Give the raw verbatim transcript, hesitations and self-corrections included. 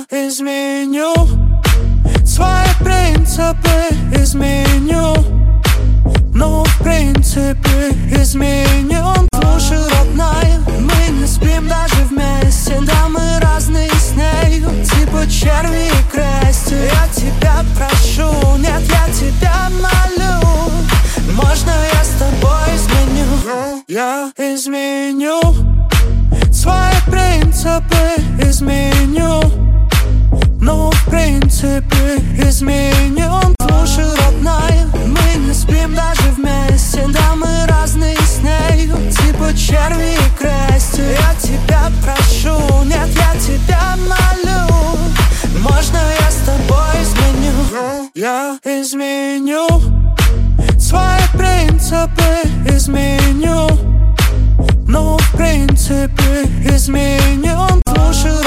изменю свои принципы, изменю. Ну, в принципе, изменю. Слушай, родная, мы не спим даже вместе. Да, мы разные с нею, типа черви и крести. Я тебя прошу, нет, я тебя молю. Можно я с тобой изменю? Я изменю свои принципы, изменю. Ну, в принципе, изменю. Слушай, родная, мы не спим даже вместе. Да, мы разные с нею, типа черви и крести. Я тебя прошу, нет, я тебя молю. Можно я с тобой изменю? Я изменю свои принципы, изменю. Ну, в принципе, изменю. Слушай,